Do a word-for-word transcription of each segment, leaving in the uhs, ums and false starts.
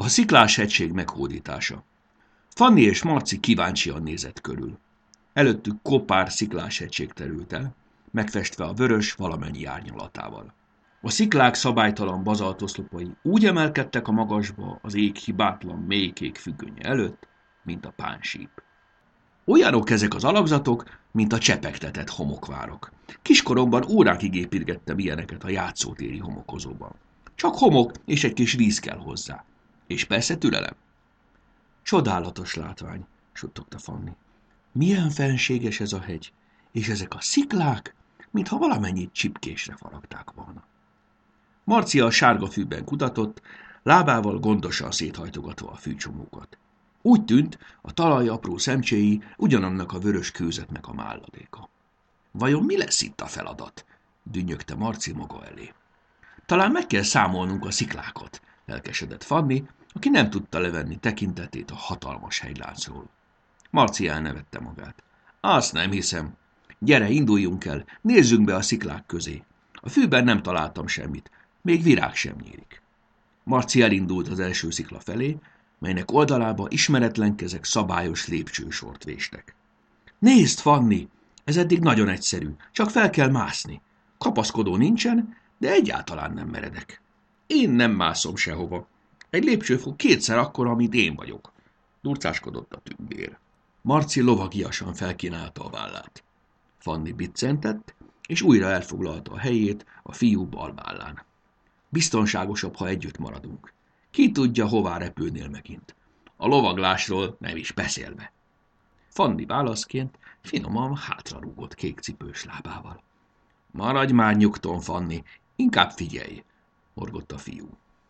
sziklás hegység meghódítása. Fanni és Marci kíváncsian nézett körül. Előttük kopár sziklás hegység terült el, megfestve a vörös valamennyi árnyalatával. A sziklák szabálytalan bazaltoszlopai úgy emelkedtek a magasba az ég hibátlan mélykék függönye előtt, mint a pánsíp. Olyanok ezek az alakzatok, mint a csepegtetett homokvárok. Kiskoromban órákig építgettem ilyeneket a játszótéri homokozóban. Csak homok és egy kis víz kell hozzá. És persze türelem. Csodálatos látvány, suttogta Fanni. Milyen fenséges ez a hegy, és ezek a sziklák, mintha valamennyit csipkésre faragták volna. Marcia a sárga fűben kutatott, lábával gondosan széthajtogatva a fűcsomókat. Úgy tűnt, a talaj apró szemcséi ugyanannak a vörös kőzetnek a málladéka. Vajon mi lesz itt a feladat? Dünnyögte Marci maga elé. Talán meg kell számolnunk a sziklákat, lelkesedett Fanni, aki nem tudta levenni tekintetét a hatalmas hegyláncról. Marci elnevette magát. Azt nem hiszem. Gyere, induljunk el, nézzünk be a sziklák közé. A fűben nem találtam semmit, még virág sem nyílik. Marci elindult az első szikla felé, melynek oldalába ismeretlen kezek szabályos lépcsősort véstek. Nézd, Fanni, ez eddig nagyon egyszerű, csak fel kell mászni. Kapaszkodó nincsen, de egyáltalán nem meredek. Én nem mászom sehova. Egy lépcsőfok kétszer akkora, mint én vagyok, durcáskodott a tündér. Marci lovagiasan felkínálta a vállát. Fanni biccentett, és újra elfoglalta a helyét a fiú bal vállán. Biztonságosabb, ha együtt maradunk. Ki tudja, hová repülnél megint. A lovaglásról nem is beszélve. Fanni válaszként finoman hátrarúgott kékcipős lábával. Maradj már nyugton, Fanni, inkább figyelj, morgott a fiú.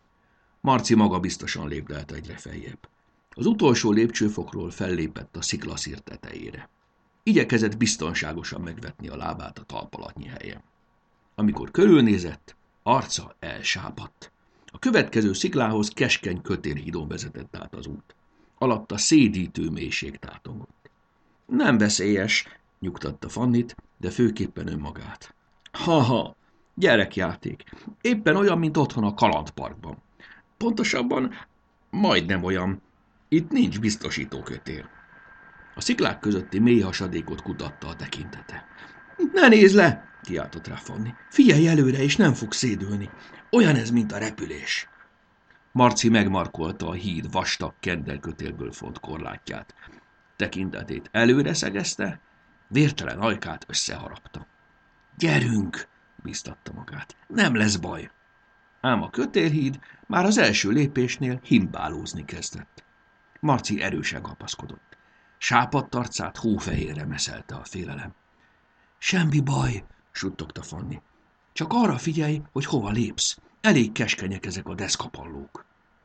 Marci magabiztosan lépdelt egyre feljebb. Az utolsó lépcsőfokról fellépett a sziklaszír tetejére. Igyekezett biztonságosan megvetni a lábát a talpalatnyi helyen. Amikor körülnézett, arca elsápadt. A következő sziklához keskeny kötélhídon vezetett át az út. Alatta szédítő mélység tátongott. Nem veszélyes, nyugtatta Fannit, de főképpen önmagát. Ha-ha, gyerekjáték. Éppen olyan, mint otthon a kalandparkban. Pontosabban majdnem olyan. Itt nincs biztosítókötél. A sziklák közötti mély hasadékot kutatta a tekintete. Ne nézz le! Kiáltott rá Fanni. Figyelj előre, és nem fog szédülni. Olyan ez, mint a repülés. Marci megmarkolta a híd vastag kenderkötélből font korlátját. Tekintetét előre szegezte, vértelen ajkát összeharapta. Gyerünk! Bíztatta magát. Nem lesz baj. Ám a kötélhíd már az első lépésnél himbálózni kezdett. Marci erősen kapaszkodott. Sápadt arcát hófehérre meszelte a félelem. Semmi baj, suttogta Fanni. Csak arra figyelj, hogy hova lépsz. Elég keskenyek ezek a deszkapallók.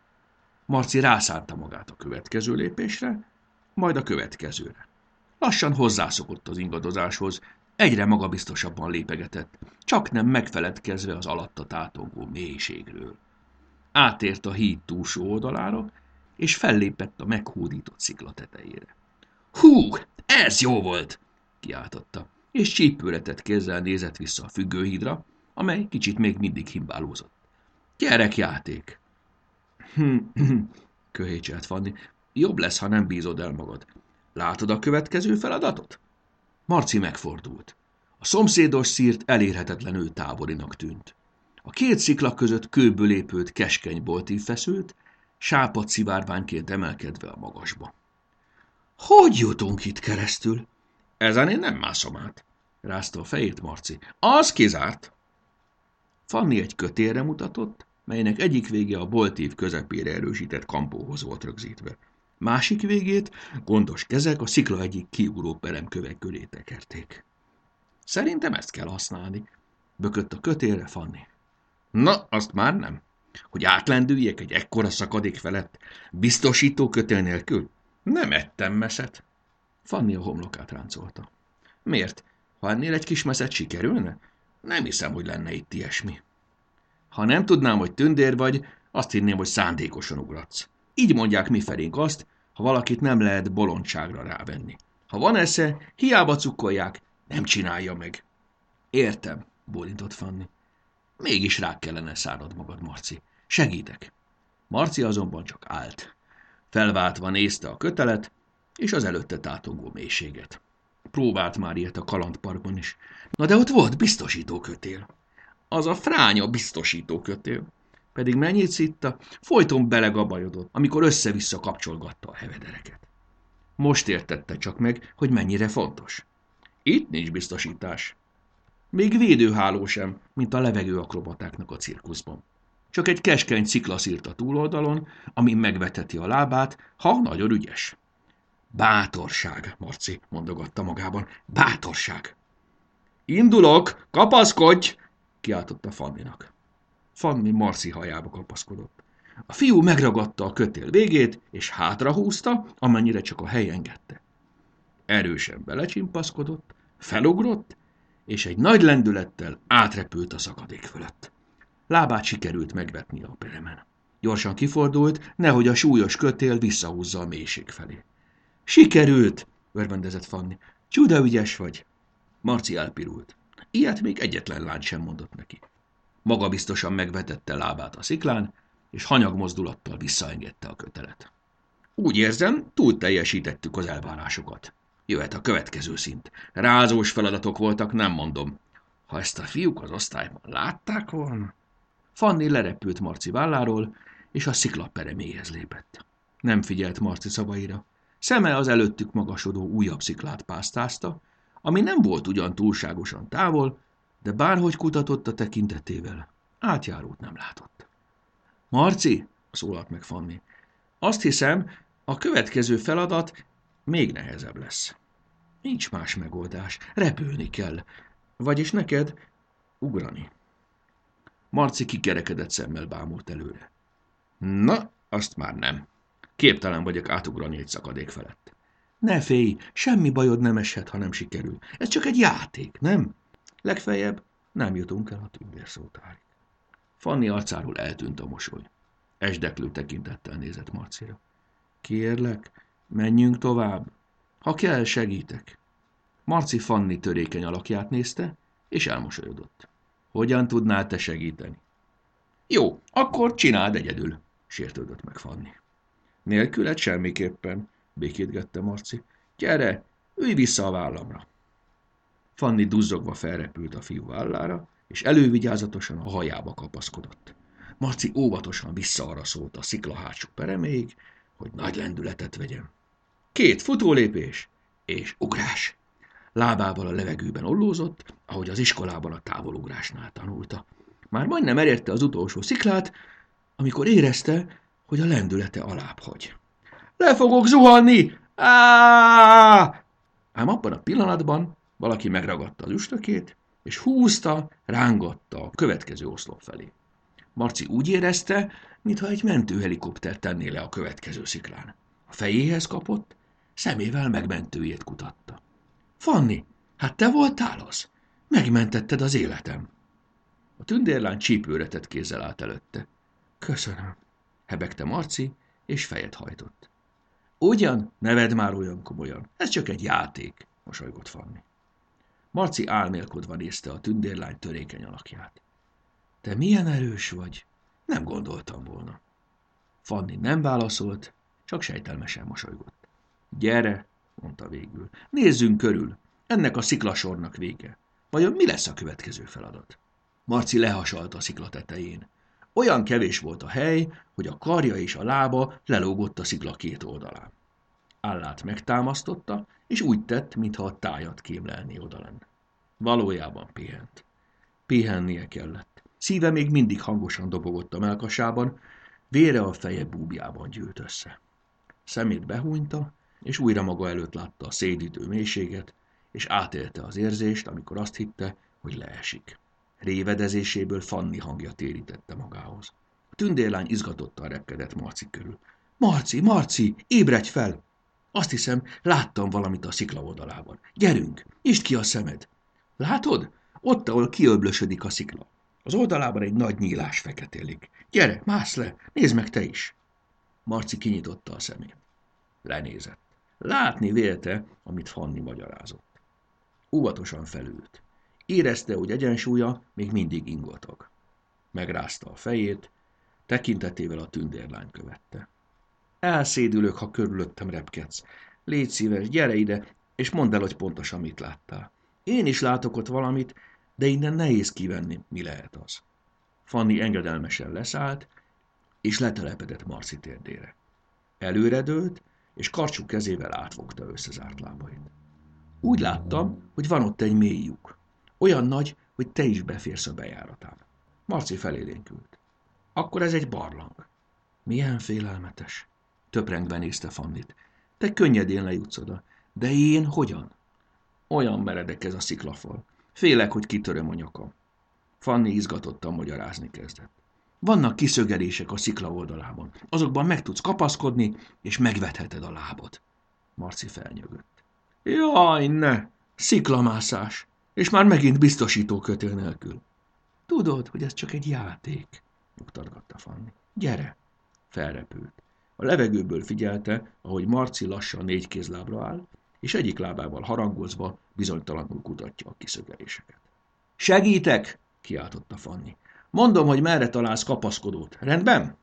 Marci rászánta magát a következő lépésre, majd a következőre. Lassan hozzászokott az ingadozáshoz, egyre magabiztosabban lépegetett, csak nem megfeledkezve az alatta tátongó mélységről. Átért a híd túlsó oldalára, és fellépett a meghódított szikla tetejére. Hú, ez jó volt! Kiáltotta, és csípőretett kézzel nézett vissza a függőhídra, amely kicsit még mindig himbálózott. Gyerekjáték! Köhécselt Fanni. Jobb lesz, ha nem bízod el magad. Látod a következő feladatot? Marci megfordult. A szomszédos szírt elérhetetlenül távolinak tűnt. A két szikla között kőből épült keskeny boltív feszült, sápadt szivárványként emelkedve a magasba. Hogy jutunk itt keresztül? Ezen én nem mászom át, rázta a fejét Marci. Az kizárt. Fanni egy kötélre mutatott, melynek egyik vége a boltív közepére erősített kampóhoz volt rögzítve. Másik végét gondos kezek a szikla egyik kiugró peremkövek köré tekerték. Szerintem ezt kell használni, bökött a kötélre Fanni. Na, azt már nem. Hogy átlendüljek egy ekkora szakadék felett, biztosító kötél nélkül? Nem ettem meset. Fanni a homlokát ráncolta. Miért? Ha ennél egy kis meszet sikerülne? Nem hiszem, hogy lenne itt ilyesmi. Ha nem tudnám, hogy tündér vagy, azt hinném, hogy szándékosan ugratsz. Így mondják mifelénk azt, ha valakit nem lehet bolondságra rávenni. Ha van esze, hiába cukkolják, nem csinálja meg. Értem, bólintott Fanni. Mégis rá kellene szárad magad, Marci. Segítek. Marci azonban csak állt. Felváltva nézte a kötelet, és az előtte tátongó mélységet. Próbált már ilyet a kalandparkban is. Na de ott volt biztosítókötél. Az a fránya biztosítókötél. Pedig mennyit szitta, folyton belegabajodott, amikor össze-vissza kapcsolgatta a hevedereket. Most értette csak meg, hogy mennyire fontos. Itt nincs biztosítás. Még védőháló sem, mint a levegő akrobatáknak a cirkuszban. Csak egy keskeny ciklaszírt a túloldalon, ami megveteti a lábát, ha nagyon ügyes. Bátorság, Marci mondogatta magában. Bátorság. Indulok, kapaszkodj! Kiáltotta Fanninak. Fanni Marci hajába kapaszkodott. A fiú megragadta a kötél végét, és hátrahúzta, amennyire csak a hely engedte. Erősen belecsimpaszkodott, felugrott, és egy nagy lendülettel átrepült a szakadék fölött. Lábát sikerült megvetni a peremen. Gyorsan kifordult, nehogy a súlyos kötél visszahúzza a mélység felé. Sikerült! Örvendezett Fanni. Csuda ügyes vagy! Marci elpirult. Ilyet még egyetlen lány sem mondott neki. Magabiztosan megvetette lábát a sziklán, és hanyag mozdulattal visszaengedte a kötelet. Úgy érzem, túl teljesítettük az elvárásokat. Jöhet a következő szint. Rázós feladatok voltak, nem mondom. Ha ezt a fiúk az osztályban látták volna... Fanni lerepült Marci válláról, és a szikla pereméhez lépett. Nem figyelt Marci szavaira. Szeme az előttük magasodó újabb sziklát pásztázta, ami nem volt ugyan túlságosan távol, de bárhogy kutatott a tekintetével, átjárót nem látott. Marci, szólalt meg Fanni, azt hiszem, a következő feladat még nehezebb lesz. Nincs más megoldás, repülni kell, vagyis neked ugrani. Marci kikerekedett szemmel bámult előre. Na, azt már nem. Képtelen vagyok átugrani egy szakadék felett. Ne félj, semmi bajod nem eshet, ha nem sikerül. Ez csak egy játék, nem? Legfeljebb nem jutunk el a tündérszótárig. Fanni arcáról eltűnt a mosoly. Esdeklő tekintettel nézett Marcira. Kérlek, menjünk tovább. Ha kell, segítek. Marci Fanni törékeny alakját nézte, és elmosolyodott. Hogyan tudnál te segíteni? Jó, akkor csináld egyedül, sértődött meg Fanni. Nélküled semmiképpen, békétgette Marci. Gyere, ülj vissza a vállamra. Fanni duzzogva felrepült a fiú vállára, és elővigyázatosan a hajába kapaszkodott. Marci óvatosan visszaaraszolt a szikla hátsó pereméig, hogy nagy lendületet vegyen. Két futólépés és ugrás. Lábával a levegőben ollózott, ahogy az iskolában a távolugrásnál tanulta. Már majdnem elérte az utolsó sziklát, amikor érezte, hogy a lendülete alább hagy. Le fogok zuhanni! Á! Ám abban a pillanatban valaki megragadta az üstökét, és húzta, rángatta a következő oszlop felé. Marci úgy érezte, mintha egy mentőhelikopter tenné le a következő sziklán. A fejéhez kapott, szemével megmentőjét kutatta. Fanni, hát te voltál az? Megmentetted az életem. A tündérlány csípőre tett kézzel állt előtte. Köszönöm, hebegte Marci, és fejet hajtott. Ugyan, ne vedd már olyan komolyan, ez csak egy játék, mosolygott Fanni. Marci álmélkodva nézte a tündérlány törékeny alakját. Te milyen erős vagy? Nem gondoltam volna. Fanni nem válaszolt, csak sejtelmesen mosolygott. Gyere, mondta végül, nézzünk körül, ennek a sziklasornak vége. Vajon mi lesz a következő feladat? Marci lehasalt a szikla tetején. Olyan kevés volt a hely, hogy a karja és a lába lelógott a szikla két oldalán. Állát megtámasztotta, és úgy tett, mintha a tájat kémlelné odalen. Valójában pihent. Pihennie kellett. Szíve még mindig hangosan dobogott a mellkasában, vére a feje búbjában gyűlt össze. Szemét behúnyta, és újra maga előtt látta a szédítő mélységet, és átélte az érzést, amikor azt hitte, hogy leesik. Révedezéséből Fanni hangja térítette magához. A tündérlány izgatottan repkedett Marci körül. Marci, Marci, ébredj fel! Azt hiszem, láttam valamit a szikla oldalában. Gyerünk, nyisd ki a szemed! Látod? Ott, ahol kiöblösödik a szikla. Az oldalában egy nagy nyílás feketélik. Gyere, mász le, nézd meg te is! Marci kinyitotta a szemét. Lenézett. Látni vélte, amit Fanni magyarázott. Óvatosan felült. Érezte, hogy egyensúlya még mindig ingatag. Megrázta a fejét, Tekintetével a tündérlány követte. Elszédülök, ha körülöttem repkedsz. Légy szíves, gyere ide, és mondd el, hogy pontosan mit láttál. Én is látok ott valamit, de innen nehéz kivenni, mi lehet az. Fanny engedelmesen leszállt, és letelepedett Marci térdére. Előredőlt, és karcsú kezével átfogta összezárt lábait. Úgy láttam, hogy van ott egy mély lyuk. Olyan nagy, hogy te is beférsz a bejáratán. Marci felélénkült. Akkor ez egy barlang. Milyen félelmetes. Töprengve nézte Fannit. Te könnyedén lejutsz oda. De én hogyan? Olyan meredek ez a sziklafal. Félek, hogy kitöröm a nyakam. Fanny izgatottan magyarázni kezdett. Vannak kiszögelések a szikla oldalában. Azokban meg tudsz kapaszkodni, és megvetheted a lábad. Marci felnyögött. Jaj, ne! Sziklamászás! És már megint biztosító kötél nélkül. Tudod, hogy ez csak egy játék, nyugtatgatta Fanny. Gyere! Felrepült. A levegőből figyelte, ahogy Marci lassan négy kézlábra áll, és egyik lábával harangozva bizonytalanul kutatja a kiszögeléseket. Segítek! Kiáltotta Fanny. Mondom, hogy merre találsz kapaszkodót. Rendben?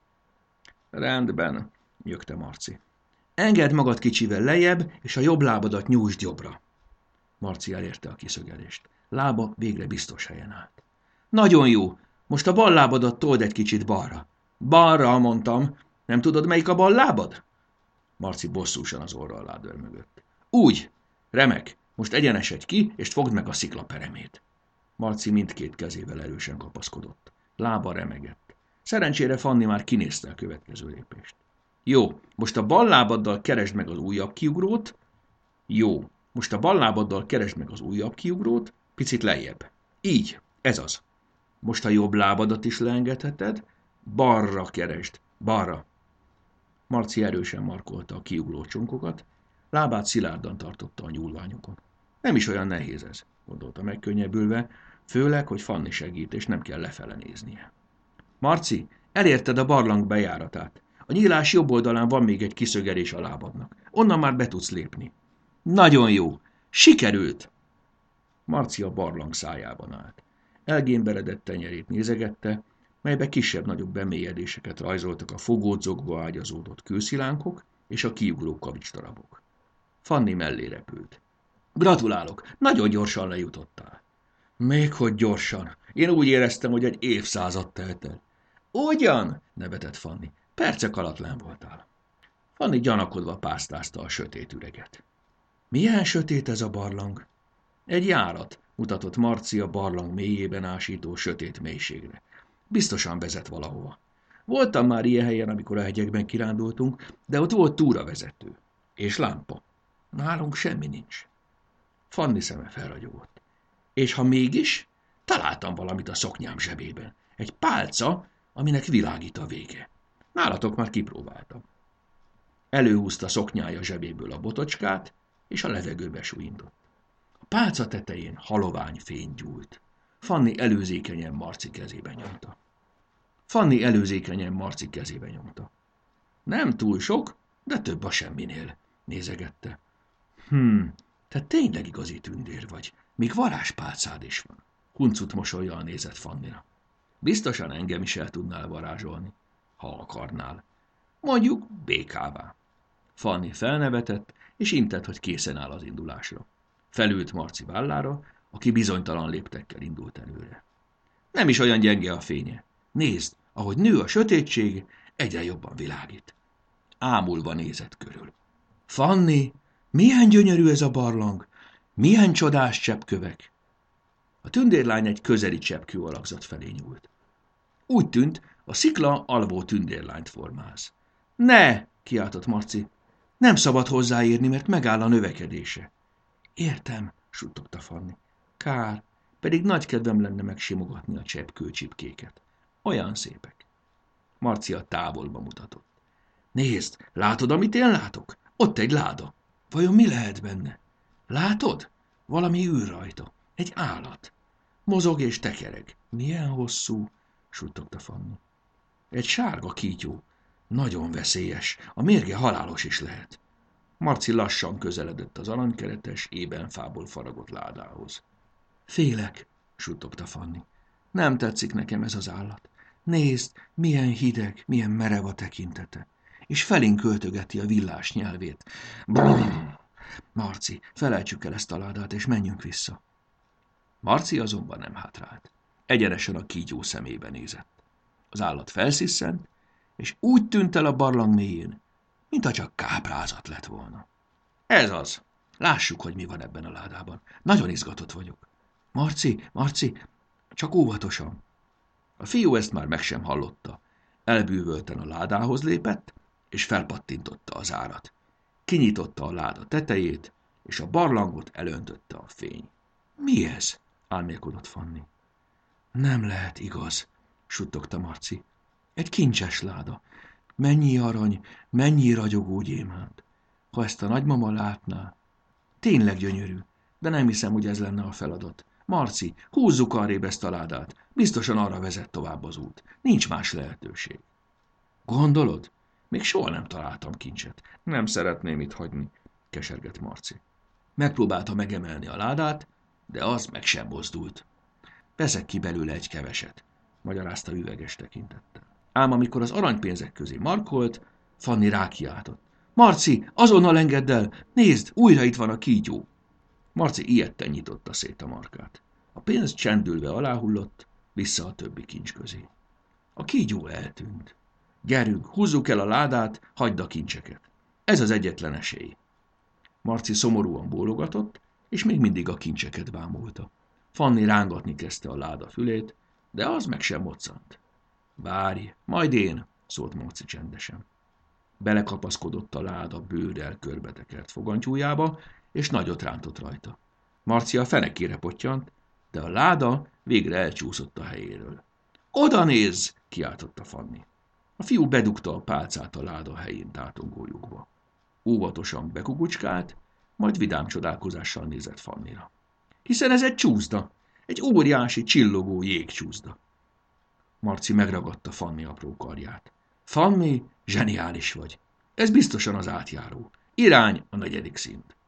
Rendben, nyögte Marci. Engedd magad kicsivel lejjebb, és a jobb lábadat nyújtsd jobbra. Marci elérte a kiszögelést. Lába végre biztos helyen állt. Nagyon jó, most a bal lábadat told egy kicsit balra. Balra, mondtam. Nem tudod, melyik a bal lábad? Marci bosszúsan az orra alá dörmögött. Úgy, remek, most egyenesedj ki, és fogd meg a szikla peremét. Marci mindkét kezével erősen kapaszkodott. Lába remegett. Szerencsére Fanny már kinézte a következő lépést. Jó, most a bal lábaddal keresd meg az újabb kiugrót. Jó, most a bal lábaddal keresd meg az újabb kiugrót, picit lejjebb. Így, ez az. Most a jobb lábadat is leengedheted, balra keresd, balra. Marci erősen markolta a kiugró csonkokat, lábát szilárdan tartotta a nyúlványokon. Nem is olyan nehéz ez, gondolta megkönnyebbülve, főleg, hogy Fanny segít, és nem kell lefele néznie. Marci, elérted a barlang bejáratát. A nyílás jobb oldalán van még egy kiszögelés a lábadnak. Onnan már be tudsz lépni. Nagyon jó! Sikerült! Marci a barlang szájában állt. Elgémberedett tenyerét nézegette, melybe kisebb-nagyobb bemélyedéseket rajzoltak a fogódzokba ágyazódott kőszilánkok és a kiugró kavicsdarabok. Fanny mellé repült. Gratulálok, nagyon gyorsan lejutottál. Még hogy gyorsan. Én úgy éreztem, hogy egy évszázad telt el. Ugyan? Nevetett Fanny. Percek alatt lenn voltál. Fanny gyanakodva pásztázta a sötét üreget. Milyen sötét ez a barlang? Egy járat, mutatott Marci a barlang mélyében ásító sötét mélységre. Biztosan vezet valahova. Voltam már ilyen helyen, amikor a hegyekben kirándultunk, de ott volt túravezető. És lámpa. Nálunk semmi nincs. Fanny szeme felragyogott. És ha mégis, találtam valamit a szoknyám zsebében. Egy pálca, aminek világít a vége. Nálatok már kipróbáltam. Előhúzta szoknyája zsebéből a botocskát, és a levegőbe súlyintott. A pálca tetején halovány fény gyúlt. Fanny előzékenyen Marci kezébe nyomta. Fanny előzékenyen Marci kezébe nyomta. Nem túl sok, de több a semminél, nézegette. Hm, te tényleg igazi tündér vagy, még varázspálcád is van. Huncut mosollyal nézett Fannyra. Biztosan engem is el tudnál varázsolni, ha akarnál. Mondjuk békává. Fanny felnevetett, és intett, hogy készen áll az indulásra. Felült Marci vállára, aki bizonytalan léptekkel indult előre. Nem is olyan gyenge a fénye. Nézd, ahogy nő a sötétség, egyre jobban világít. Ámulva nézett körül. Fanny, milyen gyönyörű ez a barlang, milyen csodás cseppkövek. A tündérlány egy közeli cseppkő alakzat felé nyúlt. Úgy tűnt, a szikla alvó tündérlányt formáz. Ne, kiáltott Marci, nem szabad hozzáérni, mert megáll a növekedése. Értem, suttogta Fanny. Kár, pedig nagy kedvem lenne megsimogatni a cseppkő csipkéket. Olyan szépek. Marci a távolba mutatott. Nézd, látod, amit én látok? Ott egy láda. Vajon mi lehet benne? Látod? Valami ül rajta. Egy állat. Mozog és tekereg. Milyen hosszú, suttogta Fanny. Egy sárga kígyó. Nagyon veszélyes. A mérge halálos is lehet. Marci lassan közeledett az aranykeretes, ébenfából faragott ládához. Félek, suttogta Fanny. Nem tetszik nekem ez az állat. Nézd, milyen hideg, milyen merev a tekintete, és felénk költögeti a villás nyelvét. Brrr. Marci, felejtsük el ezt a ládát, és menjünk vissza. Marci azonban nem hátrált. Egyenesen a kígyó szemébe nézett. Az állat felsziszent, és úgy tűnt el a barlang mélyén, mintha csak káprázat lett volna. Ez az. Lássuk, hogy mi van ebben a ládában. Nagyon izgatott vagyok. Marci, Marci, csak óvatosan. A fiú ezt már meg sem hallotta. Elbűvölten a ládához lépett, és felpattintotta az árat. Kinyitotta a láda tetejét, és a barlangot elöntötte a fény. Mi ez? Álmélkodott Fanni. Nem lehet igaz, suttogta Marci. Egy kincses láda. Mennyi arany, mennyi ragyogó gyémánt. Ha ezt a nagymama látná. Tényleg gyönyörű, de nem hiszem, hogy ez lenne a feladat. Marci, húzzuk arrébb ezt a ládát. Biztosan arra vezet tovább az út. Nincs más lehetőség. Gondolod? Még soha nem találtam kincset. Nem szeretném itt hagyni, kesergett Marci. Megpróbálta megemelni a ládát, de az meg sem mozdult. Veszek ki belőle egy keveset, magyarázta üveges tekintettel. Ám amikor az aranypénzek közé markolt, Fanni rákiáltott. Marci, azonnal engedd el! Nézd, újra itt van a kígyó! Marci ijedten nyitotta szét a markát. A pénz csendülve aláhullott, vissza a többi kincs közé. A kígyó eltűnt. Gyerünk, húzzuk el a ládát, hagyd a kincseket. Ez az egyetlen esély. Marci szomorúan bólogatott, és még mindig a kincseket bámulta. Fanni rángatni kezdte a láda fülét, de az meg sem moccant. Várj, majd én, szólt Marci csendesen. Belekapaszkodott a láda bőrrel körbetekert fogantyújába, és nagyot rántott rajta. Marci a fenekére pottyant, de a láda végre elcsúszott a helyéről. Oda nézz! Kiáltotta Fanni. A fiú bedugta a pálcát a láda helyén tátongó lyukba. Óvatosan bekukucskált, majd vidám csodálkozással nézett Fannira. Hiszen ez egy csúszda, egy óriási csillogó jégcsúszda. Marci megragadta Fanni apró karját. Fanni, zseniális vagy. Ez biztosan az átjáró. Irány a negyedik szint.